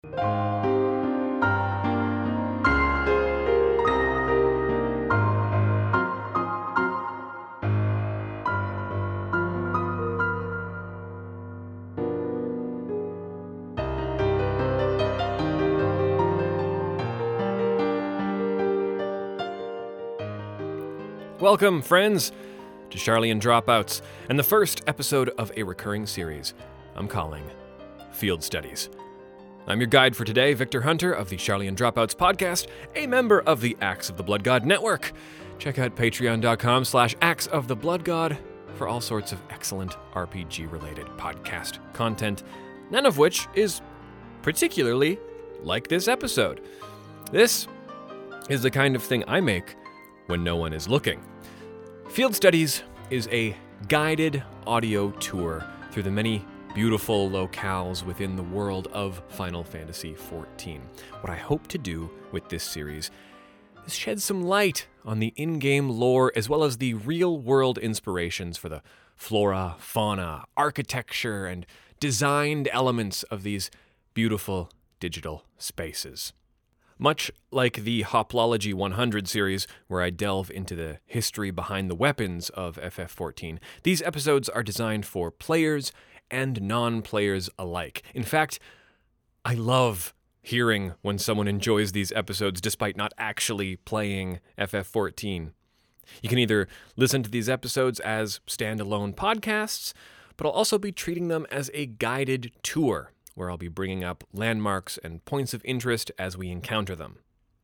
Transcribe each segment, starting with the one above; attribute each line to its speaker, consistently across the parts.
Speaker 1: Welcome, friends, to Sharlayan Dropouts, and the first episode of a recurring series I'm calling Field Studies. I'm your guide for today, Victor Hunter of the Sharlayan Dropouts podcast, a member of the Axe of the Blood God Network. Check out patreon.com/Axe of the Blood God for all sorts of excellent RPG-related podcast content, none of which is particularly like this episode. This is the kind of thing I make when no one is looking. Field Studies is a guided audio tour through the many beautiful locales within the world of Final Fantasy XIV. What I hope to do with this series is shed some light on the in-game lore as well as the real-world inspirations for the flora, fauna, architecture, and designed elements of these beautiful digital spaces. Much like the Hoplology 100 series, where I delve into the history behind the weapons of FF14, these episodes are designed for players and non-players alike. In fact, I love hearing when someone enjoys these episodes despite not actually playing FF14. You can either listen to these episodes as standalone podcasts, but I'll also be treating them as a guided tour, where I'll be bringing up landmarks and points of interest as we encounter them.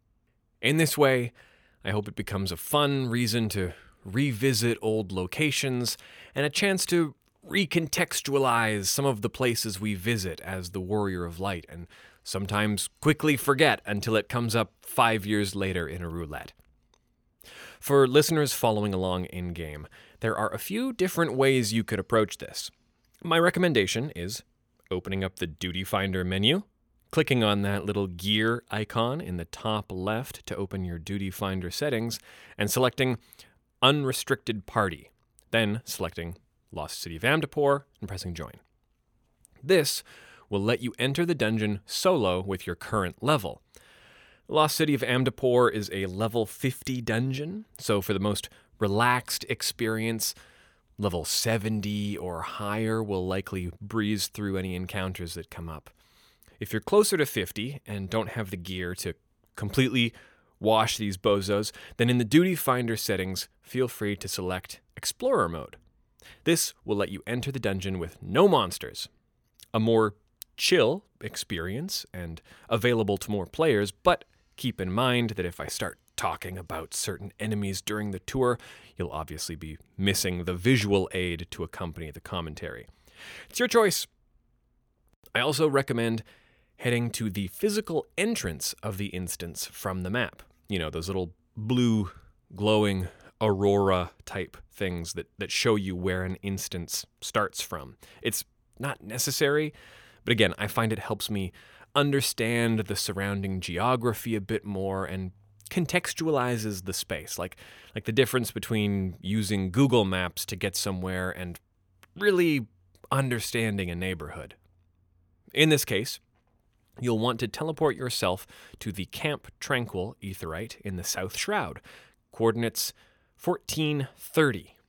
Speaker 1: In this way, I hope it becomes a fun reason to revisit old locations and a chance to recontextualize some of the places we visit as the Warrior of Light and sometimes quickly forget until it comes up 5 years later in a roulette. For listeners following along in-game, there are a few different ways you could approach this. My recommendation is opening up the Duty Finder menu, clicking on that little gear icon in the top left to open your Duty Finder settings, and selecting Unrestricted Party, then selecting Lost City of Amdapor and pressing Join. This will let you enter the dungeon solo with your current level. Lost City of Amdapor is a level 50 dungeon, so for the most relaxed experience, level 70 or higher will likely breeze through any encounters that come up. If you're closer to 50 and don't have the gear to completely wash these bozos, then in the Duty Finder settings, feel free to select Explorer Mode. This will let you enter the dungeon with no monsters. A more chill experience and available to more players, but keep in mind that if I start talking about certain enemies during the tour, you'll obviously be missing the visual aid to accompany the commentary. It's your choice. I also recommend heading to the physical entrance of the instance from the map. You know, those little blue glowing aurora type things that show you where an instance starts from. It's not necessary, but again, I find it helps me understand the surrounding geography a bit more and contextualizes the space, like the difference between using Google Maps to get somewhere and really understanding a neighborhood. In this case, you'll want to teleport yourself to the Camp Tranquil Aetheryte in the South Shroud, coordinates 1430.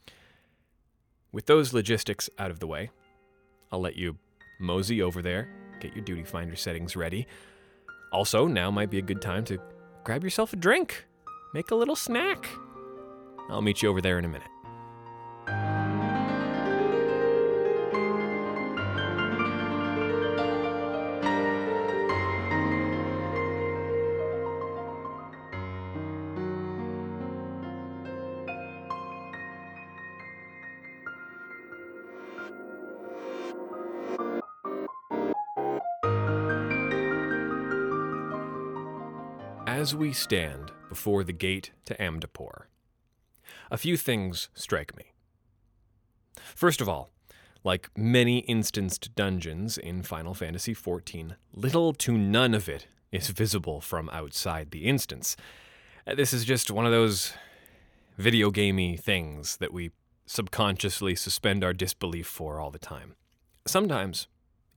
Speaker 1: With those logistics out of the way, I'll let you mosey over there, get your Duty Finder settings ready. Also, now might be a good time to grab yourself a drink, make a little snack. I'll meet you over there in a minute. As we stand before the gate to Amdapor, a few things strike me. First of all, like many instanced dungeons in Final Fantasy XIV, little to none of it is visible from outside the instance. This is just one of those video gamey things that we subconsciously suspend our disbelief for all the time. Sometimes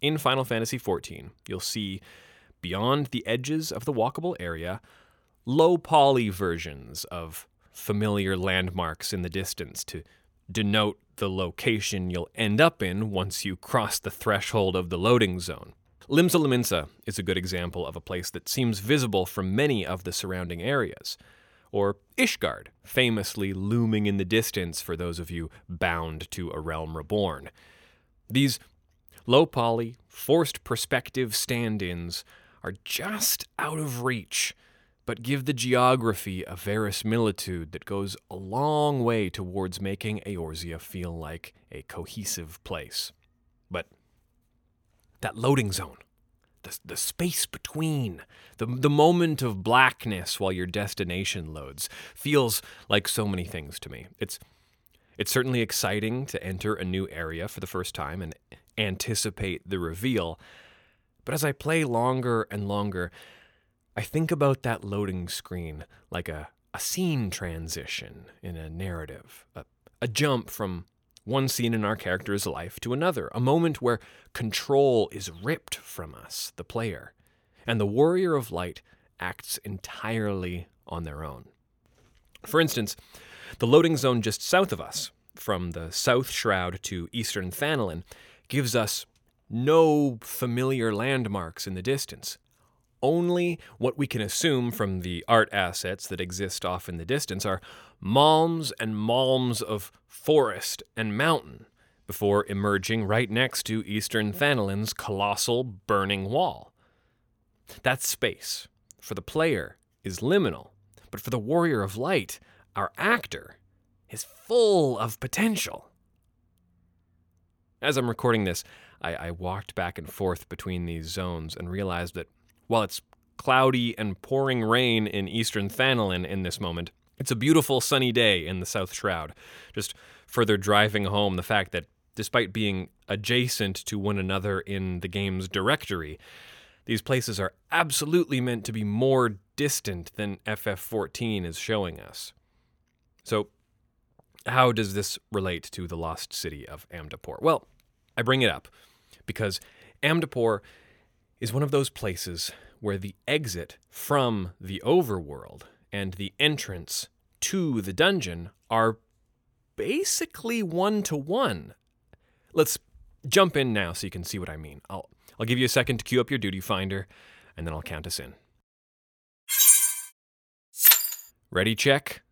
Speaker 1: in Final Fantasy XIV, you'll see, beyond the edges of the walkable area, low-poly versions of familiar landmarks in the distance to denote the location you'll end up in once you cross the threshold of the loading zone. Limsa Lominsa is a good example of a place that seems visible from many of the surrounding areas. Or Ishgard, famously looming in the distance for those of you bound to A Realm Reborn. These low-poly, forced perspective stand-ins are just out of reach, but give the geography a verisimilitude that goes a long way towards making Eorzea feel like a cohesive place. But that loading zone, the space between, the moment of blackness while your destination loads, feels like so many things to me. It's certainly exciting to enter a new area for the first time and anticipate the reveal, but as I play longer and longer, I think about that loading screen like a scene transition in a narrative, a jump from one scene in our character's life to another, a moment where control is ripped from us, the player, and the Warrior of Light acts entirely on their own. For instance, the loading zone just south of us, from the South Shroud to Eastern Thanalan, gives us no familiar landmarks in the distance. Only what we can assume from the art assets that exist off in the distance are malms and malms of forest and mountain before emerging right next to Eastern Thanalan's colossal burning wall. That space, for the player, is liminal, but for the Warrior of Light, our actor, is full of potential. As I'm recording this, I walked back and forth between these zones and realized that while it's cloudy and pouring rain in Eastern Thanalan in this moment, it's a beautiful sunny day in the South Shroud, just further driving home the fact that despite being adjacent to one another in the game's directory, these places are absolutely meant to be more distant than FF14 is showing us. So, how does this relate to the lost city of Amdapor? Well, I bring it up because Amdapor is one of those places where the exit from the overworld and the entrance to the dungeon are basically one-to-one. Let's jump in now so you can see what I mean. I'll give you a second to queue up your duty finder, and then I'll count us in. Ready, check.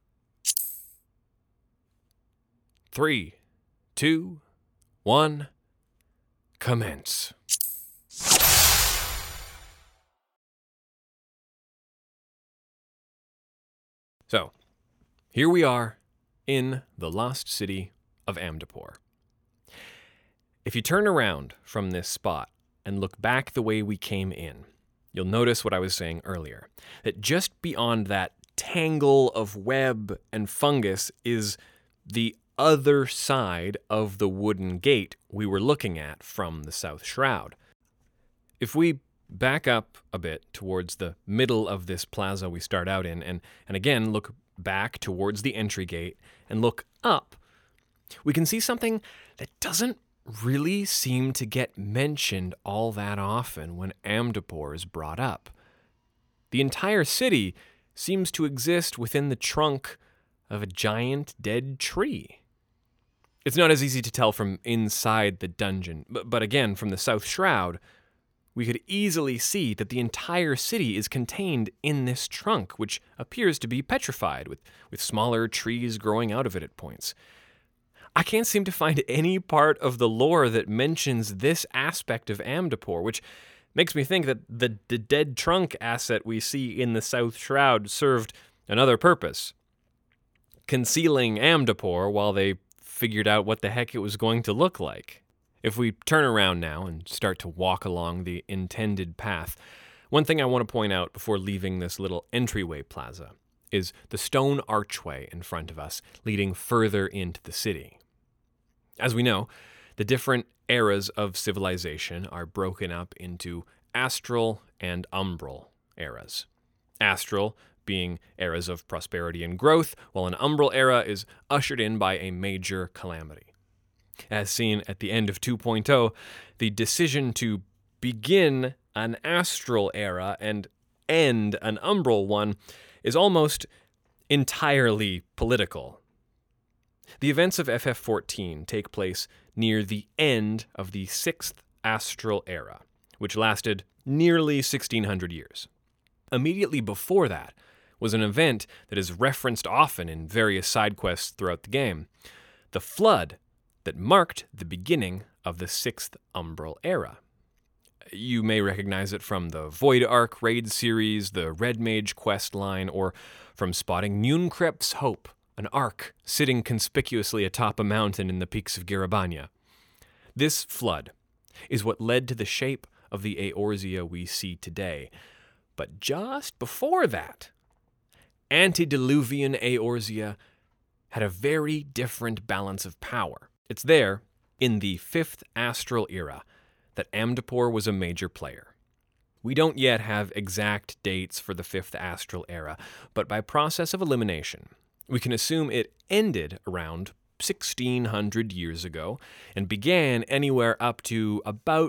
Speaker 1: 3, 2, 1, commence. So, here we are in the lost city of Amdapor. If you turn around from this spot and look back the way we came in, you'll notice what I was saying earlier, that just beyond that tangle of web and fungus is the other side of the wooden gate we were looking at from the South Shroud. If we back up a bit towards the middle of this plaza we start out in, and again look back towards the entry gate and look up, we can see something that doesn't really seem to get mentioned all that often when Amdapor is brought up. The entire city seems to exist within the trunk of a giant dead tree. It's not as easy to tell from inside the dungeon, but again, from the South Shroud, we could easily see that the entire city is contained in this trunk, which appears to be petrified, with smaller trees growing out of it at points. I can't seem to find any part of the lore that mentions this aspect of Amdapor, which makes me think that the dead trunk asset we see in the South Shroud served another purpose, concealing Amdapor while they figured out what the heck it was going to look like. If we turn around now and start to walk along the intended path, one thing I want to point out before leaving this little entryway plaza is the stone archway in front of us leading further into the city. As we know, the different eras of civilization are broken up into astral and umbral eras. Astral being eras of prosperity and growth, while an umbral era is ushered in by a major calamity. As seen at the end of 2.0, the decision to begin an astral era and end an umbral one is almost entirely political. The events of FF14 take place near the end of the 6th astral era, which lasted nearly 1600 years. Immediately before that was an event that is referenced often in various side quests throughout the game, the Flood that marked the beginning of the 6th umbral era. You may recognize it from the Void Ark raid series, the Red Mage quest line, or from spotting Nunkrep's Hope, an ark sitting conspicuously atop a mountain in the peaks of Garabania. This flood is what led to the shape of the Eorzea we see today. But just before that, antediluvian Eorzea had a very different balance of power. It's there, in the 5th astral era, that Amdapor was a major player. We don't yet have exact dates for the 5th astral era, but by process of elimination, we can assume it ended around 1600 years ago and began anywhere up to about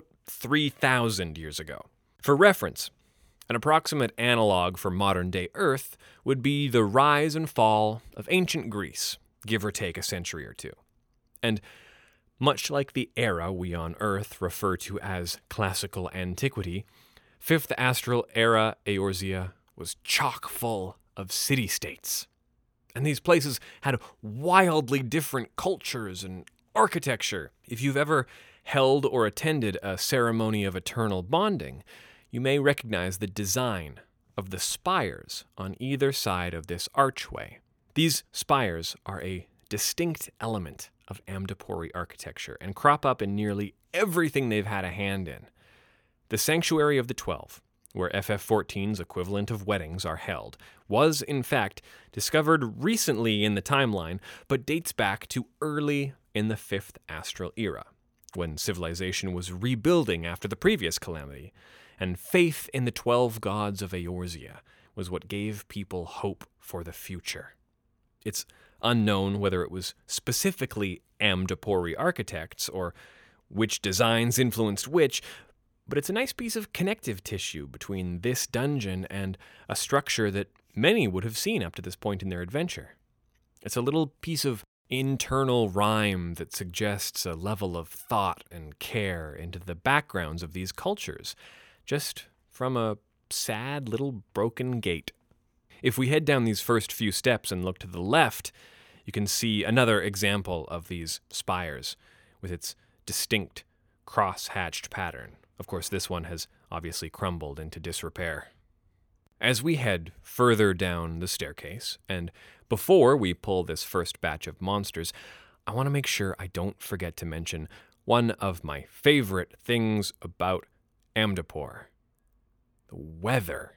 Speaker 1: 3000 years ago. For reference, an approximate analog for modern-day Earth would be the rise and fall of ancient Greece, give or take a century or two. And much like the era we on Earth refer to as classical antiquity, 5th astral era Eorzea was chock full of city-states. And these places had wildly different cultures and architecture. If you've ever held or attended a ceremony of eternal bonding, you may recognize the design of the spires on either side of this archway. These spires are a distinct element of Amdapori architecture and crop up in nearly everything they've had a hand in. The Sanctuary of the 12, where FF14's equivalent of weddings are held, was, in fact, discovered recently in the timeline, but dates back to early in the 5th astral era, when civilization was rebuilding after the previous calamity, and faith in the 12 gods of Eorzea was what gave people hope for the future. It's unknown whether it was specifically Amdapori architects or which designs influenced which, but it's a nice piece of connective tissue between this dungeon and a structure that many would have seen up to this point in their adventure. It's a little piece of internal rhyme that suggests a level of thought and care into the backgrounds of these cultures, just from a sad little broken gate. If we head down these first few steps and look to the left, you can see another example of these spires with its distinct cross-hatched pattern. Of course, this one has obviously crumbled into disrepair. As we head further down the staircase, and before we pull this first batch of monsters, I want to make sure I don't forget to mention one of my favorite things about Amdapor: the weather.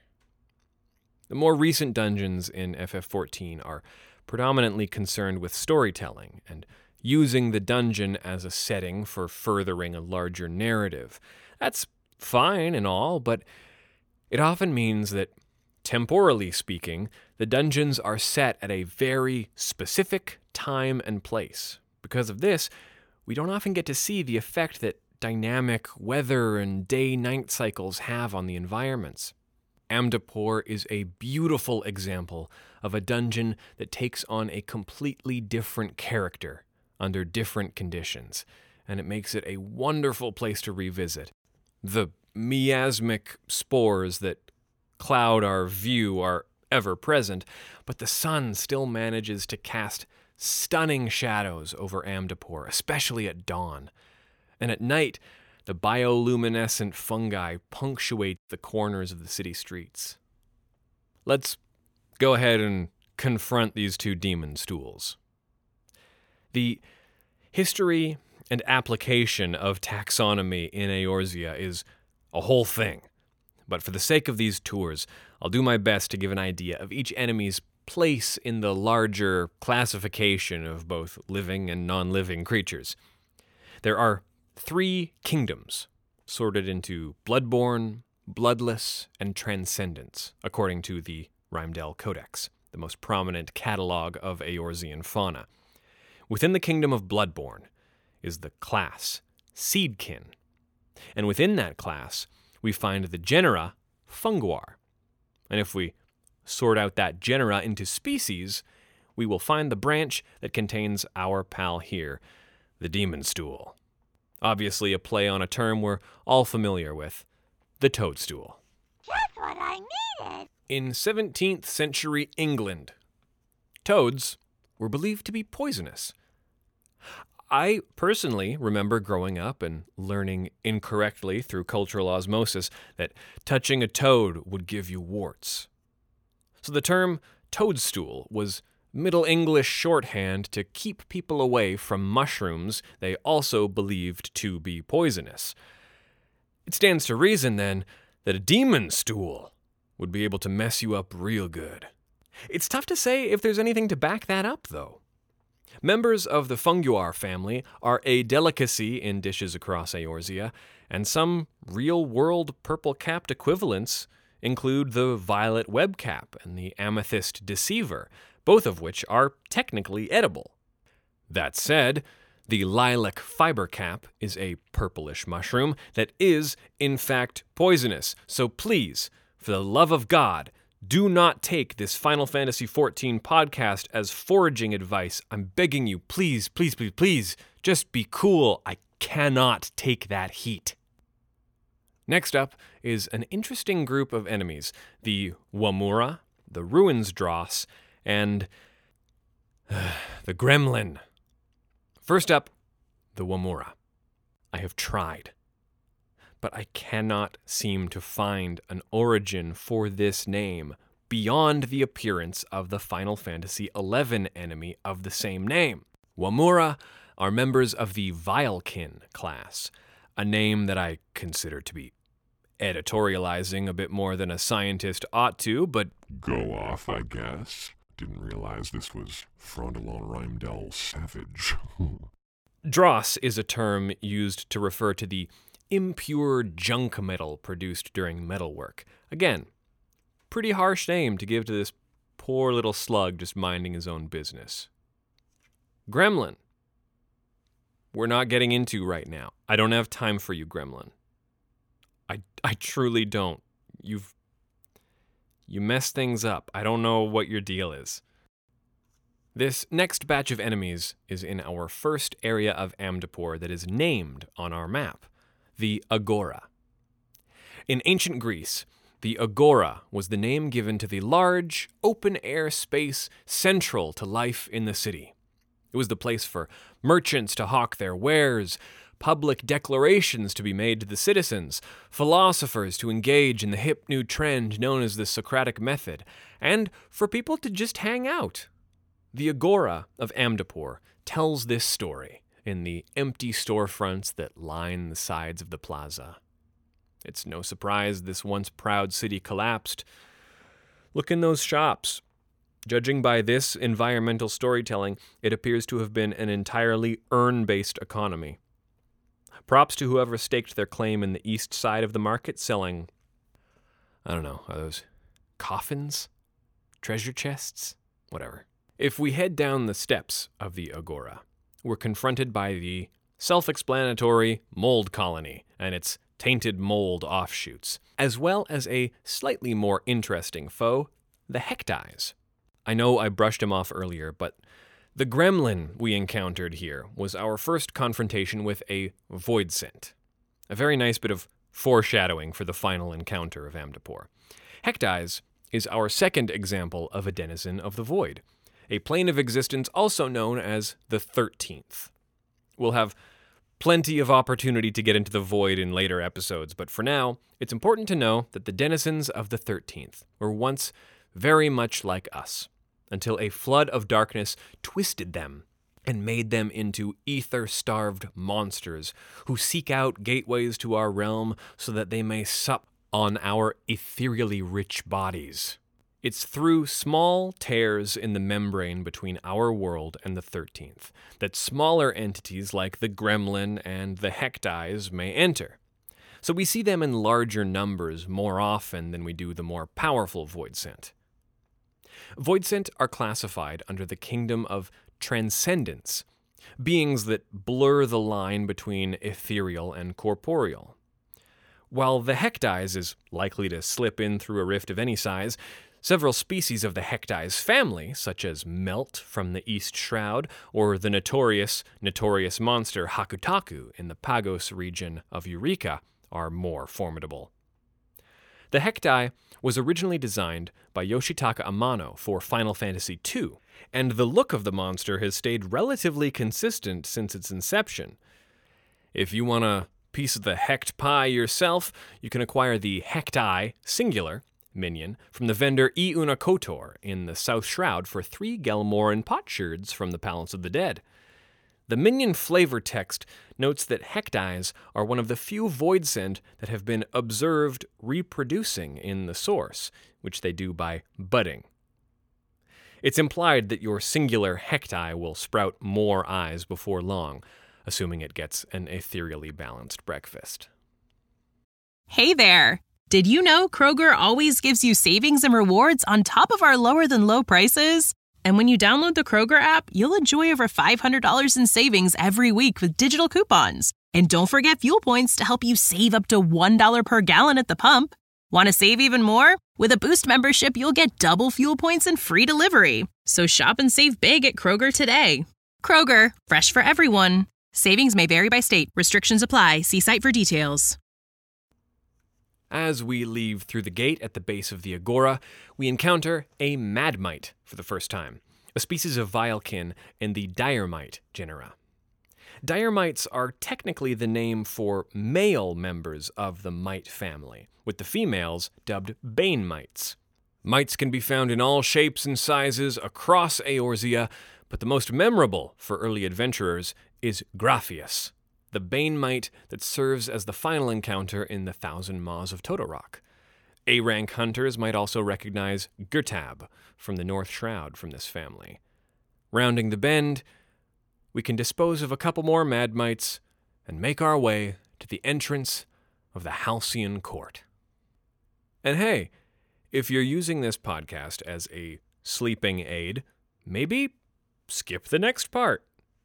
Speaker 1: The more recent dungeons in FF14 are predominantly concerned with storytelling and using the dungeon as a setting for furthering a larger narrative. That's fine and all, but it often means that, temporally speaking, the dungeons are set at a very specific time and place. Because of this, we don't often get to see the effect that dynamic weather and day-night cycles have on the environments. Amdapor is a beautiful example of a dungeon that takes on a completely different character under different conditions, and it makes it a wonderful place to revisit. The miasmic spores that cloud our view are ever present, but the sun still manages to cast stunning shadows over Amdapor, especially at dawn. And at night, the bioluminescent fungi punctuate the corners of the city streets. Let's go ahead and confront these two demon stools. The history and application of taxonomy in Eorzea is a whole thing, but for the sake of these tours, I'll do my best to give an idea of each enemy's place in the larger classification of both living and non-living creatures. There are 3 kingdoms, sorted into Bloodborne, Bloodless, and Transcendence, according to the Rheimdel Codex, the most prominent catalog of Eorzean fauna. Within the kingdom of Bloodborne, is the class Seedkin. And within that class, we find the genera Funguar. And if we sort out that genera into species, we will find the branch that contains our pal here, the demon stool. Obviously a play on a term we're all familiar with, the toadstool.
Speaker 2: Just what I needed.
Speaker 1: In 17th century England, toads were believed to be poisonous. I personally remember growing up and learning incorrectly through cultural osmosis that touching a toad would give you warts. So the term toadstool was Middle English shorthand to keep people away from mushrooms they also believed to be poisonous. It stands to reason, then, that a demon stool would be able to mess you up real good. It's tough to say if there's anything to back that up, though. Members of the Funguar family are a delicacy in dishes across Eorzea, and some real-world purple-capped equivalents include the violet webcap and the amethyst deceiver, both of which are technically edible. That said, the lilac fibercap is a purplish mushroom that is, in fact, poisonous, so please, for the love of God, do not take this Final Fantasy XIV podcast as foraging advice. I'm begging you, please, please, please, please, just be cool. I cannot take that heat. Next up is an interesting group of enemies, the Wamura, the Ruinsdross, and the Gremlin. First up, the Wamura. I have tried, but I cannot seem to find an origin for this name beyond the appearance of the Final Fantasy XI enemy of the same name. Wamura are members of the Vilekin class, a name that I consider to be editorializing a bit more than a scientist ought to, but
Speaker 3: go off, I guess. Didn't realize this was Frontalon Rymdell Savage.
Speaker 1: Dross is a term used to refer to the impure junk metal produced during metalwork. Again, pretty harsh name to give to this poor little slug just minding his own business. Gremlin. We're not getting into right now. I don't have time for you, Gremlin. I truly don't. You mess things up. I don't know what your deal is. This next batch of enemies is in our first area of Amdapor that is named on our map, the Agora. In ancient Greece, the Agora was the name given to the large, open-air space central to life in the city. It was the place for merchants to hawk their wares, public declarations to be made to the citizens, philosophers to engage in the hip new trend known as the Socratic method, and for people to just hang out. The Agora of Amdapor tells this story in the empty storefronts that line the sides of the plaza. It's no surprise this once proud city collapsed. Look in those shops. Judging by this environmental storytelling, it appears to have been an entirely urn-based economy. Props to whoever staked their claim in the east side of the market selling, I don't know, are those coffins? Treasure chests? Whatever. If we head down the steps of the Agora, we're confronted by the self-explanatory mold colony and its tainted mold offshoots, as well as a slightly more interesting foe, the Hecteyes. I know I brushed him off earlier, but the gremlin we encountered here was our first confrontation with a Voidsent. A very nice bit of foreshadowing for the final encounter of Amdapor. Hecteyes is our second example of a denizen of the Void, a plane of existence also known as the 13th. We'll have plenty of opportunity to get into the Void in later episodes, but for now, it's important to know that the denizens of the 13th were once very much like us, until a flood of darkness twisted them and made them into ether-starved monsters who seek out gateways to our realm so that they may sup on our ethereally rich bodies. It's through small tears in the membrane between our world and the 13th that smaller entities like the Gremlin and the Hecteyes may enter. So we see them in larger numbers more often than we do the more powerful Voidsent. Voidsent are classified under the Kingdom of Transcendence beings that blur the line between ethereal and corporeal. While the Hecdies is likely to slip in through a rift of any size, several species of the Hecdies family, such as Melt from the East Shroud or the notorious monster Hakutaku in the Pagos region of Eureka, are more formidable. The Hecdie was originally designed by Yoshitaka Amano for Final Fantasy II, and the look of the monster has stayed relatively consistent since its inception. If you want a piece of the Hecht pie yourself, you can acquire the Hecdie, singular, minion from the vendor Iuna Kotor in the South Shroud for 3 Gelmoran potsherds from the Palace of the Dead. The minion flavor text notes that Hecdies are one of the few Voidsent that have been observed reproducing in the source, which they do by budding. It's implied that your singular Hecdie will sprout more eyes before long, assuming it gets an ethereally balanced breakfast.
Speaker 4: Hey there! Did you know Kroger always gives you savings and rewards on top of our lower-than-low prices? And when you download the Kroger app, you'll enjoy over $500 in savings every week with digital coupons. And don't forget fuel points to help you save up to $1 per gallon at the pump. Want to save even more? With a Boost membership, you'll get double fuel points and free delivery. So shop and save big at Kroger today. Kroger, fresh for everyone. Savings may vary by state. Restrictions apply. See site for details.
Speaker 1: As we leave through the gate at the base of the Agora, we encounter a Madmite for the first time, a species of vilekin in the Diremite genera. Diremites are technically the name for male members of the mite family, with the females dubbed Banemites. Mites can be found in all shapes and sizes across Eorzea, but the most memorable for early adventurers is Graphius, the Banemite that serves as the final encounter in the Thousand Maws of Todorok. A-rank hunters might also recognize Gurtab from the North Shroud from this family. Rounding the bend, we can dispose of a couple more Madmites and make our way to the entrance of the Halcyon Court. And hey, if you're using this podcast as a sleeping aid, maybe skip the next part.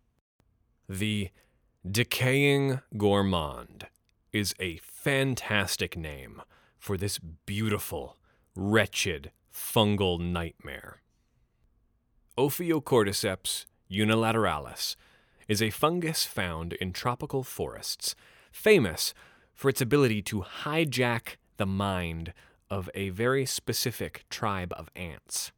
Speaker 1: The Decaying Gourmand is a fantastic name for this beautiful, wretched, fungal nightmare. Ophiocordyceps unilateralis is a fungus found in tropical forests, famous for its ability to hijack the mind of a very specific tribe of ants.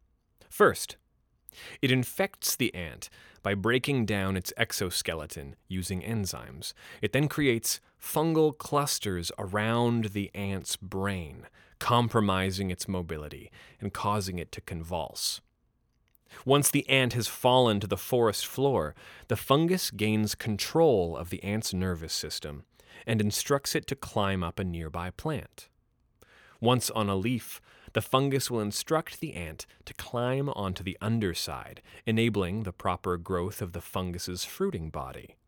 Speaker 1: First, it infects the ant by breaking down its exoskeleton using enzymes. It then creates fungal clusters around the ant's brain, compromising its mobility and causing it to convulse. Once the ant has fallen to the forest floor, the fungus gains control of the ant's nervous system and instructs it to climb up a nearby plant. Once on a leaf, the fungus will instruct the ant to climb onto the underside, enabling the proper growth of the fungus's fruiting body.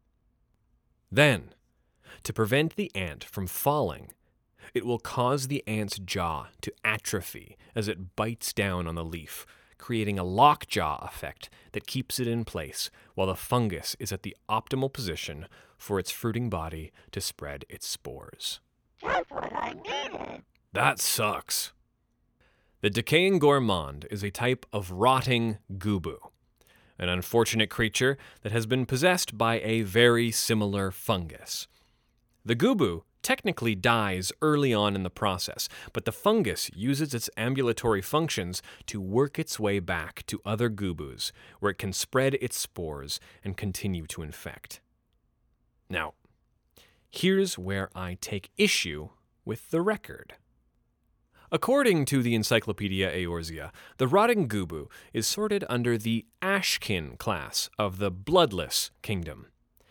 Speaker 1: Then, to prevent the ant from falling, it will cause the ant's jaw to atrophy as it bites down on the leaf, creating a lockjaw effect that keeps it in place while the fungus is at the optimal position for its fruiting body to spread its spores.
Speaker 2: That's what I needed.
Speaker 1: That sucks. The Decaying Gourmand is a type of rotting gubu, an unfortunate creature that has been possessed by a very similar fungus. The gubu technically dies early on in the process, but the fungus uses its ambulatory functions to work its way back to other gubus, where it can spread its spores and continue to infect. Now, here's where I take issue with the record. According to the Encyclopedia Eorzea, the rotting gubu is sorted under the Ashkin class of the Bloodless Kingdom.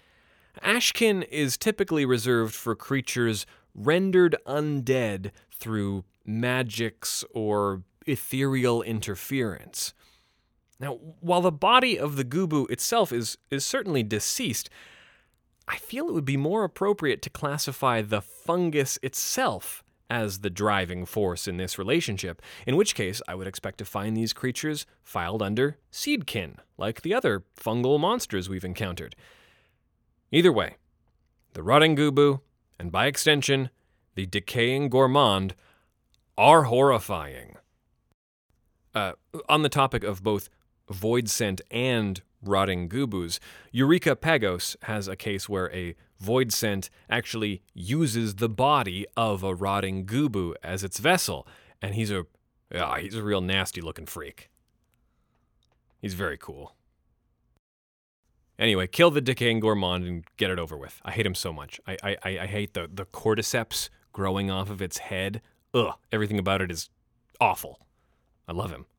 Speaker 1: Ashkin is typically reserved for creatures rendered undead through magics or ethereal interference. Now, while the body of the gubu itself is certainly deceased, I feel it would be more appropriate to classify the fungus itself as the driving force in this relationship, in which case I would expect to find these creatures filed under Seedkin, like the other fungal monsters we've encountered. Either way, the rotting Gubu, and by extension, the decaying Gourmand, are horrifying. On the topic of both void scent and rotting Gubus, Eureka Pagos has a case where a void scent actually uses the body of a rotting Gubu as its vessel, and he's a real nasty-looking freak. He's very cool. Anyway, kill the decaying Gourmand and get it over with. I hate him so much. I hate the cordyceps growing off of its head. Ugh, everything about it is awful. I love him.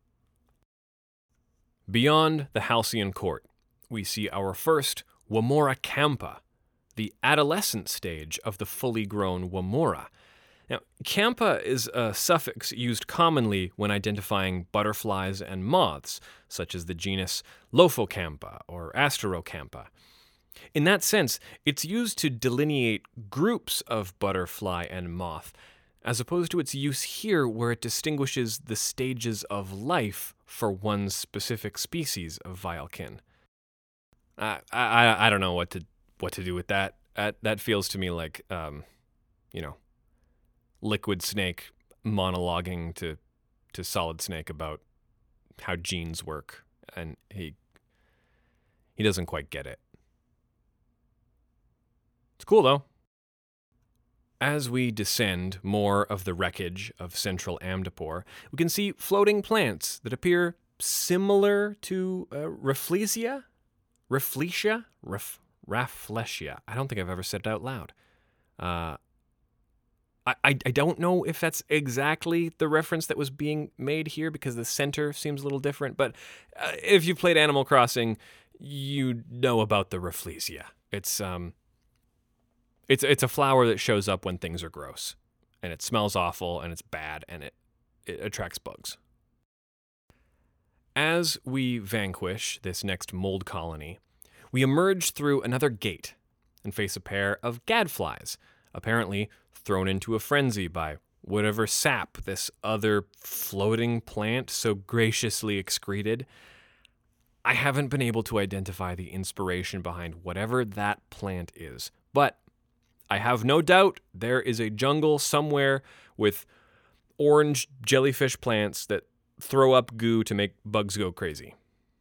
Speaker 1: Beyond the Halcyon Court, we see our first Wamora-Kampa, the adolescent stage of the fully grown Wamora. Now, Kampa is a suffix used commonly when identifying butterflies and moths, such as the genus Lophokampa or Asterocampa. In that sense, it's used to delineate groups of butterfly and moth, as opposed to its use here where it distinguishes the stages of life for one specific species of Vilekin. I don't know what to do with that. That feels to me like, Liquid Snake monologuing to Solid Snake about how genes work, and he doesn't quite get it. It's cool, though. As we descend more of the wreckage of central Amdapor, we can see floating plants that appear similar to Rafflesia? Rafflesia? Rafflesia. I don't think I've ever said it out loud. I don't know if that's exactly the reference that was being made here because the center seems a little different, but if you've played Animal Crossing, you know about the Rafflesia. It's a flower that shows up when things are gross, and it smells awful, and it's bad, and it attracts bugs. As we vanquish this next mold colony, we emerge through another gate and face a pair of gadflies, apparently thrown into a frenzy by whatever sap this other floating plant so graciously excreted. I haven't been able to identify the inspiration behind whatever that plant is, but I have no doubt there is a jungle somewhere with orange jellyfish plants that throw up goo to make bugs go crazy.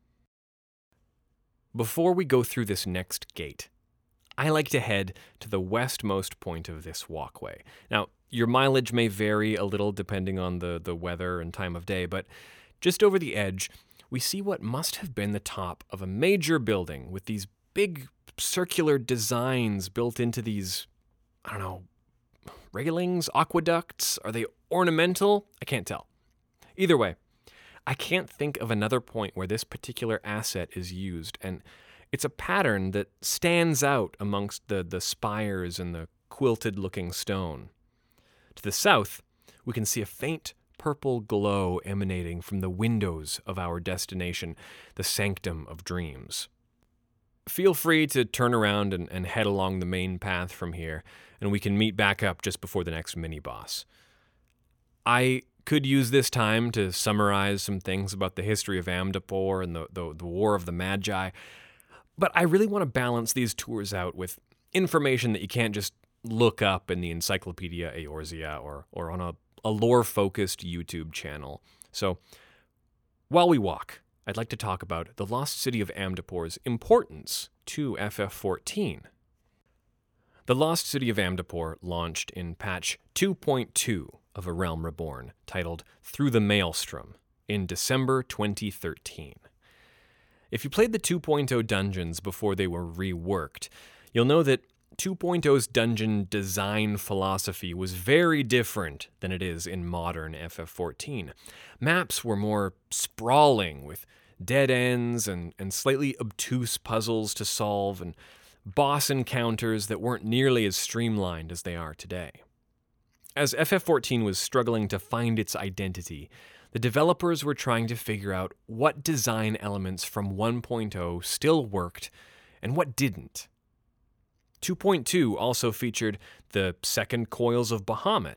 Speaker 1: Before we go through this next gate, I like to head to the westmost point of this walkway. Now, your mileage may vary a little depending on the weather and time of day, but just over the edge, we see what must have been the top of a major building with these big circular designs built into these, railings, aqueducts. Are they ornamental? I can't tell. Either way, I can't think of another point where this particular asset is used, and it's a pattern that stands out amongst the spires and the quilted-looking stone. To the south, we can see a faint purple glow emanating from the windows of our destination, the Sanctum of Dreams. Feel free to turn around and head along the main path from here, and we can meet back up just before the next mini-boss. I could use this time to summarize some things about the history of Amdapor and the War of the Magi, but I really want to balance these tours out with information that you can't just look up in the Encyclopedia Eorzea or on a lore-focused YouTube channel. So, while we walk, I'd like to talk about the Lost City of Amdapor's importance to FF14. The Lost City of Amdapor launched in patch 2.2 of A Realm Reborn, titled Through the Maelstrom, in December 2013. If you played the 2.0 dungeons before they were reworked, you'll know that 2.0's dungeon design philosophy was very different than it is in modern FF14. Maps were more sprawling, with dead ends and slightly obtuse puzzles to solve, and boss encounters that weren't nearly as streamlined as they are today. As FF14 was struggling to find its identity, the developers were trying to figure out what design elements from 1.0 still worked and what didn't. 2.2 also featured the second Coils of Bahamut,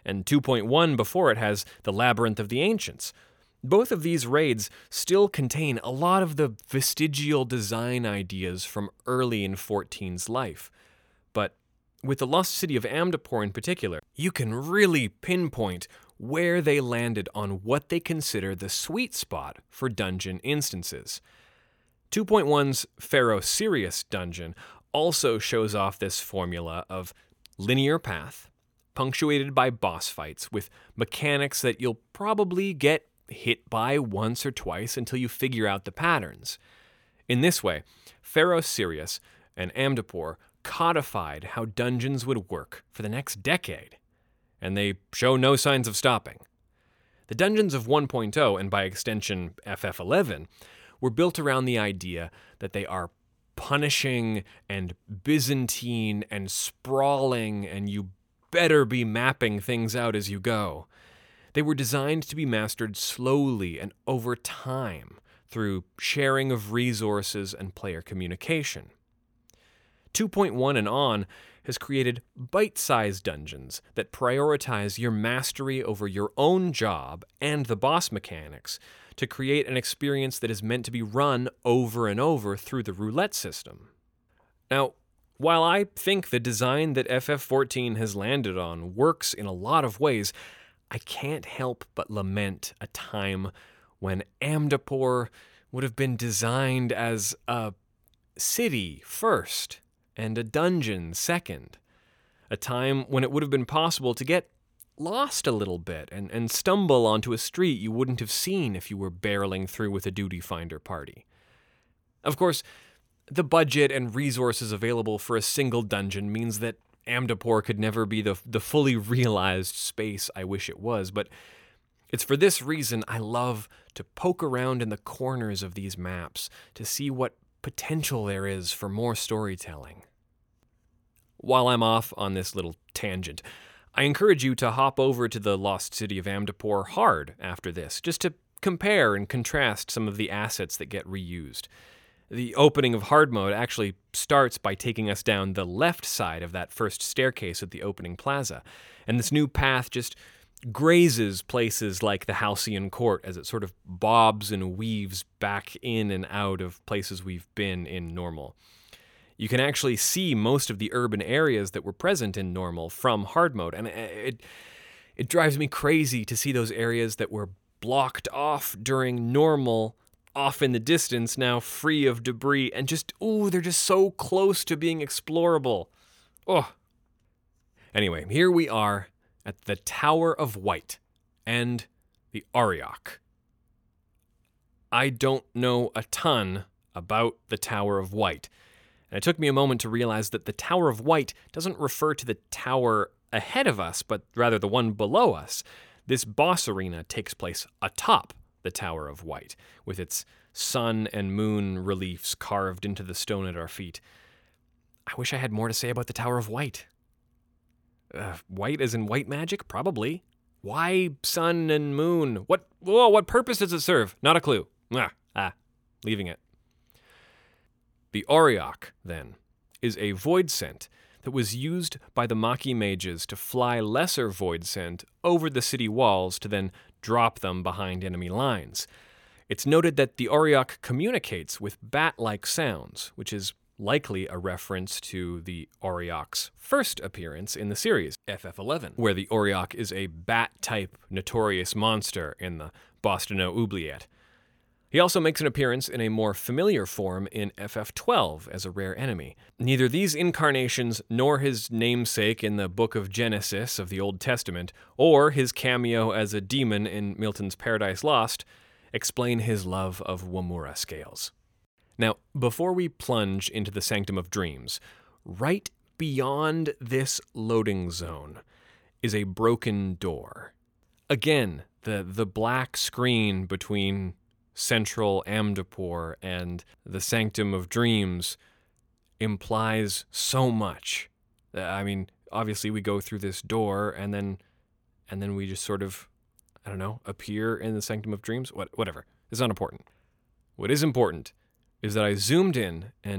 Speaker 1: and 2.1 before it has the Labyrinth of the Ancients. Both of these raids still contain a lot of the vestigial design ideas from early in 14's life. But with the Lost City of Amdapor in particular, you can really pinpoint where they landed on what they consider the sweet spot for dungeon instances. 2.1's Pharaoh Sirius dungeon also shows off this formula of linear path, punctuated by boss fights with mechanics that you'll probably get hit by once or twice until you figure out the patterns. In this way, Pharaoh Sirius and Amdapor codified how dungeons would work for the next decade, and they show no signs of stopping. The dungeons of 1.0, and by extension FF11, were built around the idea that they are punishing and Byzantine and sprawling, and you better be mapping things out as you go. They were designed to be mastered slowly and over time through sharing of resources and player communication. 2.1 and on has created bite-sized dungeons that prioritize your mastery over your own job and the boss mechanics to create an experience that is meant to be run over and over through the roulette system. Now, while I think the design that FF14 has landed on works in a lot of ways, I can't help but lament a time when Amdapor would have been designed as a city first and a dungeon second. A time when it would have been possible to get lost a little bit and stumble onto a street you wouldn't have seen if you were barreling through with a duty finder party. Of course, the budget and resources available for a single dungeon means that Amdapor could never be the fully realized space I wish it was, but it's for this reason I love to poke around in the corners of these maps to see what potential there is for more storytelling. While I'm off on this little tangent, I encourage you to hop over to the Lost City of Amdapor hard after this, just to compare and contrast some of the assets that get reused. The opening of hard mode actually starts by taking us down the left side of that first staircase at the opening plaza, and this new path just grazes places like the Halcyon Court as it sort of bobs and weaves back in and out of places we've been in normal. You can actually see most of the urban areas that were present in normal from hard mode, and it drives me crazy to see those areas that were blocked off during normal off in the distance, now free of debris, and they're just so close to being explorable. Oh. Anyway, here we are at the Tower of White and the Auriok. I don't know a ton about the Tower of White, and it took me a moment to realize that the Tower of White doesn't refer to the tower ahead of us, but rather the one below us. This boss arena takes place atop the Tower of White, with its sun and moon reliefs carved into the stone at our feet. I wish I had more to say about the Tower of White. White as in white magic? Probably. Why sun and moon? What purpose does it serve? Not a clue. Leaving it. The Auriok, then, is a void scent that was used by the Maki mages to fly lesser void scent over the city walls to then drop them behind enemy lines. It's noted that the Auriok communicates with bat-like sounds, which is likely a reference to the Auriok's first appearance in the series, FF11, where the Auriok is a bat-type notorious monster in the Bostaneau Oubliette. He also makes an appearance in a more familiar form in FF12 as a rare enemy. Neither these incarnations nor his namesake in the Book of Genesis of the Old Testament, or his cameo as a demon in Milton's Paradise Lost, explain his love of Wamura scales. Now, before we plunge into the Sanctum of Dreams, right beyond this loading zone is a broken door. Again, the black screen between Central Amdapor and the Sanctum of Dreams implies so much. I mean, obviously we go through this door and then we just sort of, appear in the Sanctum of Dreams. Whatever. It's not important. What is important is that I zoomed in and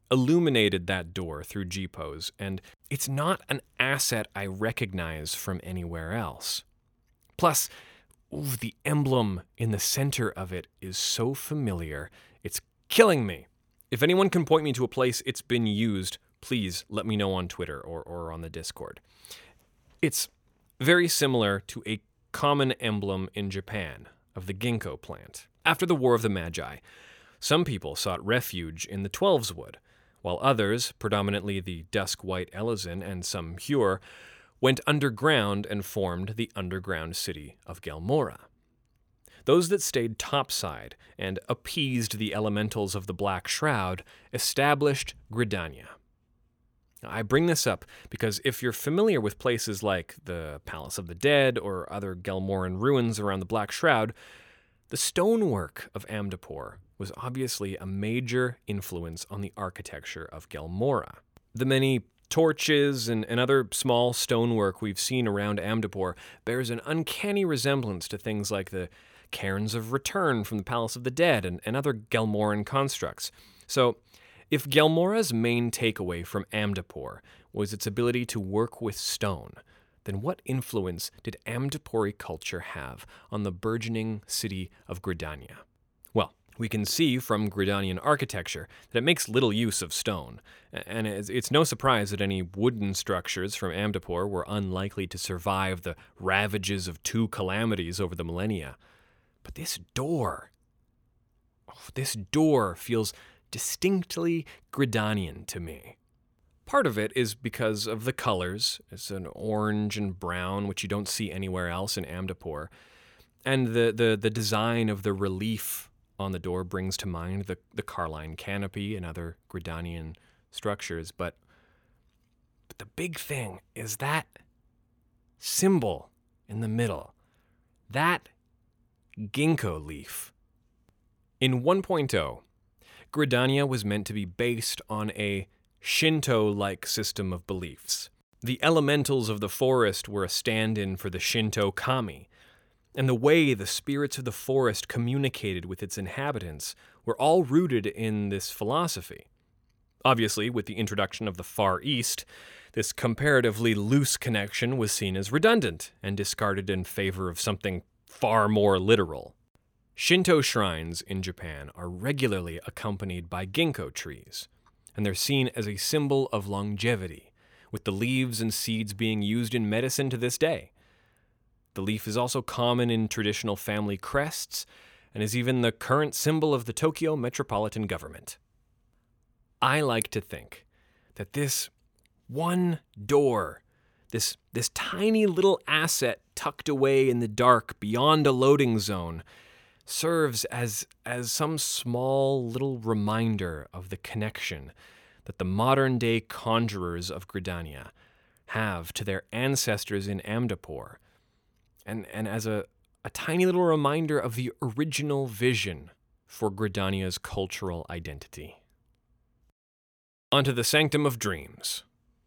Speaker 1: illuminated that door through G-Pose, and it's not an asset I recognize from anywhere else. Plus, the emblem in the center of it is so familiar, it's killing me. If anyone can point me to a place it's been used, please let me know on Twitter or on the Discord. It's very similar to a common emblem in Japan of the ginkgo plant. After the War of the Magi, some people sought refuge in the Twelveswood, while others, predominantly the dusk-white Elezen and some Hyur, went underground and formed the underground city of Gelmora. Those that stayed topside and appeased the elementals of the Black Shroud established Gridania. I bring this up because if you're familiar with places like the Palace of the Dead or other Gelmoran ruins around the Black Shroud, the stonework of Amdapor was obviously a major influence on the architecture of Gelmora. The many torches and other small stonework we've seen around Amdapor bears an uncanny resemblance to things like the Cairns of Return from the Palace of the Dead and other Gelmoran constructs. So, if Gelmora's main takeaway from Amdapor was its ability to work with stone, then what influence did Amdapori culture have on the burgeoning city of Gridania? Well, we can see from Gridanian architecture that it makes little use of stone, and it's no surprise that any wooden structures from Amdapor were unlikely to survive the ravages of two calamities over the millennia. But this door feels distinctly Gridanian to me. Part of it is because of the colors. It's an orange and brown, which you don't see anywhere else in Amdapor. And the design of the relief on the door brings to mind the Carline canopy and other Gridanian structures. But the big thing is that symbol in the middle. That ginkgo leaf. In 1.0, Gridania was meant to be based on a Shinto-like system of beliefs. The elementals of the forest were a stand-in for the Shinto kami, and the way the spirits of the forest communicated with its inhabitants were all rooted in this philosophy. Obviously, with the introduction of the Far East, this comparatively loose connection was seen as redundant and discarded in favor of something far more literal. Shinto shrines in Japan are regularly accompanied by ginkgo trees, and they're seen as a symbol of longevity, with the leaves and seeds being used in medicine to this day. The leaf is also common in traditional family crests, and is even the current symbol of the Tokyo metropolitan government. I like to think that this one door, this tiny little asset tucked away in the dark beyond a loading zone, serves as some small little reminder of the connection that the modern-day conjurers of Gridania have to their ancestors in Amdapor, and as a tiny little reminder of the original vision for Gridania's cultural identity. Onto the Sanctum of Dreams.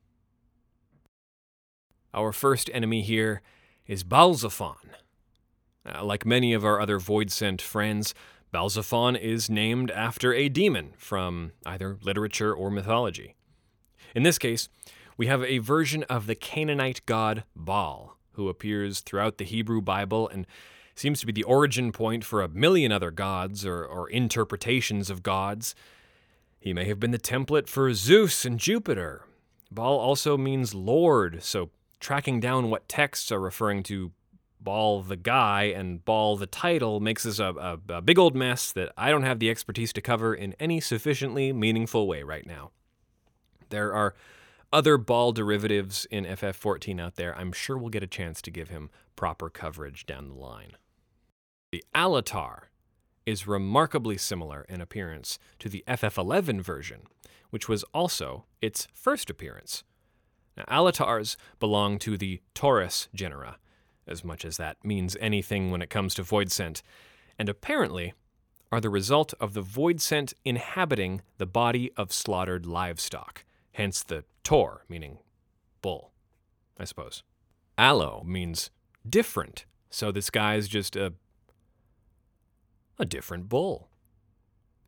Speaker 1: Our first enemy here is Balzaphon. Like many of our other Voidsent friends, Balzaphon is named after a demon from either literature or mythology. In this case, we have a version of the Canaanite god Baal, who appears throughout the Hebrew Bible and seems to be the origin point for a million other gods or interpretations of gods. He may have been the template for Zeus and Jupiter. Baal also means Lord, so tracking down what texts are referring to Baal the guy and Baal the title makes this a big old mess that I don't have the expertise to cover in any sufficiently meaningful way right now. There are other Baal derivatives in FF14 out there. I'm sure we'll get a chance to give him proper coverage down the line. The Alatar is remarkably similar in appearance to the FF11 version, which was also its first appearance. Now, Alatars belong to the Taurus genera, as much as that means anything when it comes to Voidsent, and apparently are the result of the Voidsent inhabiting the body of slaughtered livestock, hence the Tor, meaning bull, I suppose. Aloe means different, so this guy's just a different bull.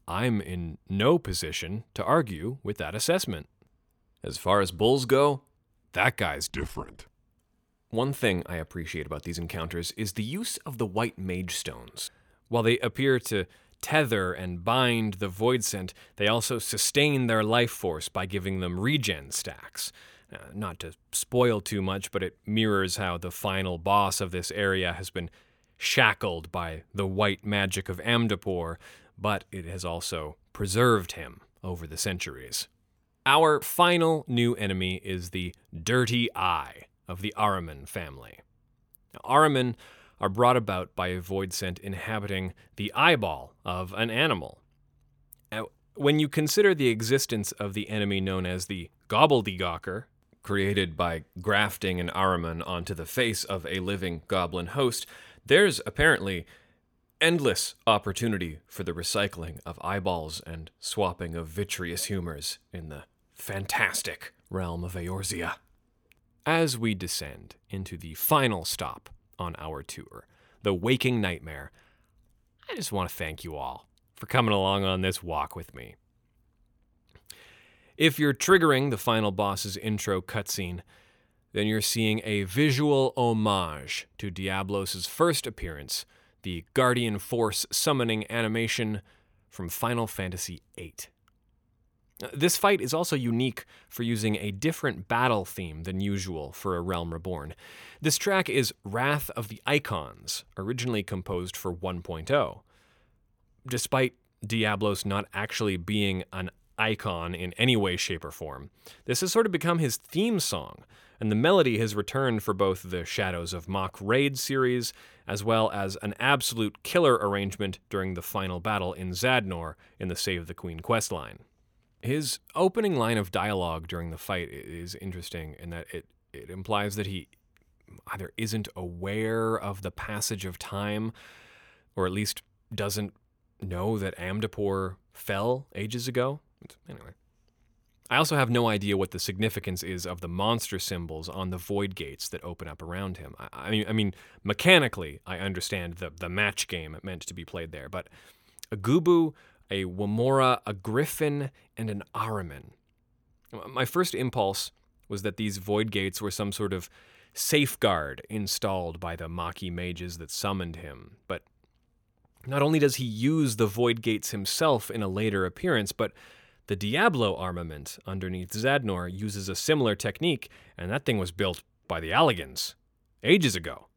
Speaker 1: I'm in no position to argue with that assessment. As far as bulls go, that guy's
Speaker 3: Different.
Speaker 1: One thing I appreciate about these encounters is the use of the white mage stones. While they appear to tether and bind the Voidsent, they also sustain their life force by giving them regen stacks. Not to spoil too much, but it mirrors how the final boss of this area has been shackled by the white magic of Amdapor, but it has also preserved him over the centuries. Our final new enemy is the Dirty Eye of the Ahriman family. Now, Ahriman are brought about by a Voidsent inhabiting the eyeball of an animal. Now, when you consider the existence of the enemy known as the Gobbledygawker, created by grafting an Ahriman onto the face of a living goblin host, there's apparently endless opportunity for the recycling of eyeballs and swapping of vitreous humors in the fantastic realm of Eorzea. As we descend into the final stop on our tour, the Waking Nightmare, I just want to thank you all for coming along on this walk with me. If you're triggering the final boss's intro cutscene, then you're seeing a visual homage to Diablos' first appearance, the Guardian Force summoning animation from Final Fantasy VIII. This fight is also unique for using a different battle theme than usual for A Realm Reborn. This track is Wrath of the Icons, originally composed for 1.0. Despite Diablos not actually being an icon in any way, shape, or form, this has sort of become his theme song, and the melody has returned for both the Shadows of Mach Raid series, as well as an absolute killer arrangement during the final battle in Zadnor in the Save the Queen questline. His opening line of dialogue during the fight is interesting in that it implies that he either isn't aware of the passage of time, or at least doesn't know that Amdapor fell ages ago. Anyway. I also have no idea what the significance is of the monster symbols on the void gates that open up around him. I mean, mechanically, I understand the match game meant to be played there, but a Gubu, a Wamora, a Griffin, and an Ahriman. My first impulse was that these void gates were some sort of safeguard installed by the Maki mages that summoned him, but not only does he use the void gates himself in a later appearance, but the Diablo armament underneath Zadnor uses a similar technique, and that thing was built by the Alligans ages ago.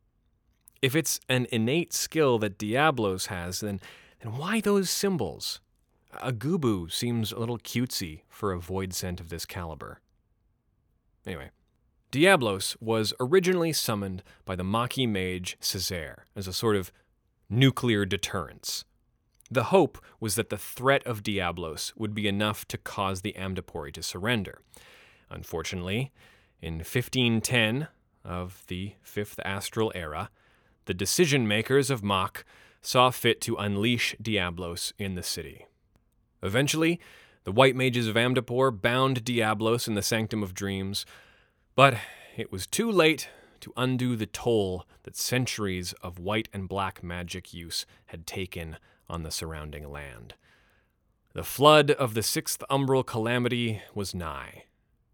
Speaker 1: If it's an innate skill that Diablos has, then why those symbols? A Gubu seems a little cutesy for a Voidsent of this caliber. Anyway, Diablos was originally summoned by the Maki mage Césaire as a sort of nuclear deterrence. The hope was that the threat of Diablos would be enough to cause the Amdapori to surrender. Unfortunately, in 1510 of the Fifth Astral Era, the decision-makers of Mach saw fit to unleash Diablos in the city. Eventually, the White Mages of Amdapor bound Diablos in the Sanctum of Dreams, but it was too late to undo the toll that centuries of white and black magic use had taken on the surrounding land. The flood of the Sixth Umbral Calamity was nigh.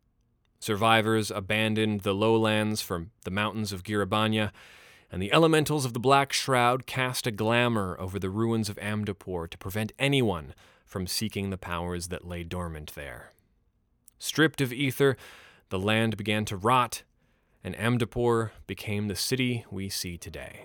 Speaker 1: Survivors abandoned the lowlands from the mountains of Girabanya, and the elementals of the Black Shroud cast a glamour over the ruins of Amdapor to prevent anyone from seeking the powers that lay dormant there. Stripped of ether, the land began to rot, and Amdapor became the city we see today.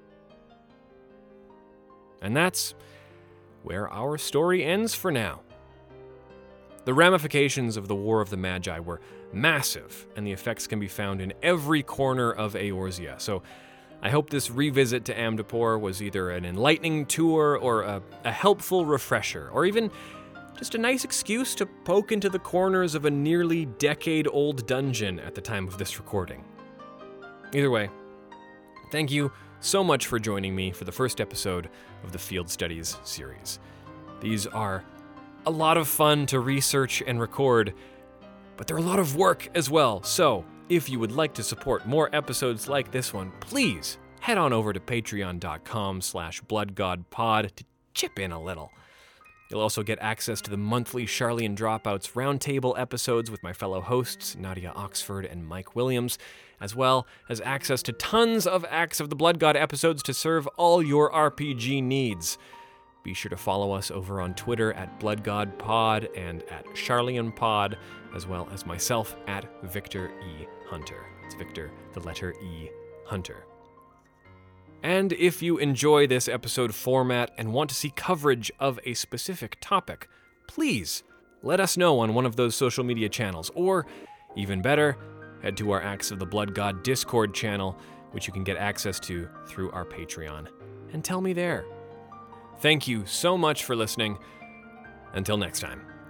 Speaker 1: And that's where our story ends for now. The ramifications of the War of the Magi were massive, and the effects can be found in every corner of Eorzea, so I hope this revisit to Amdapor was either an enlightening tour or a helpful refresher, or even just a nice excuse to poke into the corners of a nearly decade-old dungeon at the time of this recording. Either way, thank you so much for joining me for the first episode of the Field Studies series. These are a lot of fun to research and record, but they're a lot of work as well, so if you would like to support more episodes like this one, please head on over to patreon.com/bloodgodpod to chip in a little. You'll also get access to the monthly Sharlayan Dropouts Roundtable episodes with my fellow hosts, Nadia Oxford and Mike Williams, as well as access to tons of Axe of the Blood God episodes to serve all your RPG needs. Be sure to follow us over on Twitter at BloodGodPod and at SharlayanPod, as well as myself at Victor E. Hunter. It's Victor, the letter E, Hunter. And if you enjoy this episode format and want to see coverage of a specific topic, please let us know on one of those social media channels, or, even better, head to our Axe of the Blood God Discord channel, which you can get access to through our Patreon, and tell me there. Thank you so much for listening. Until next time.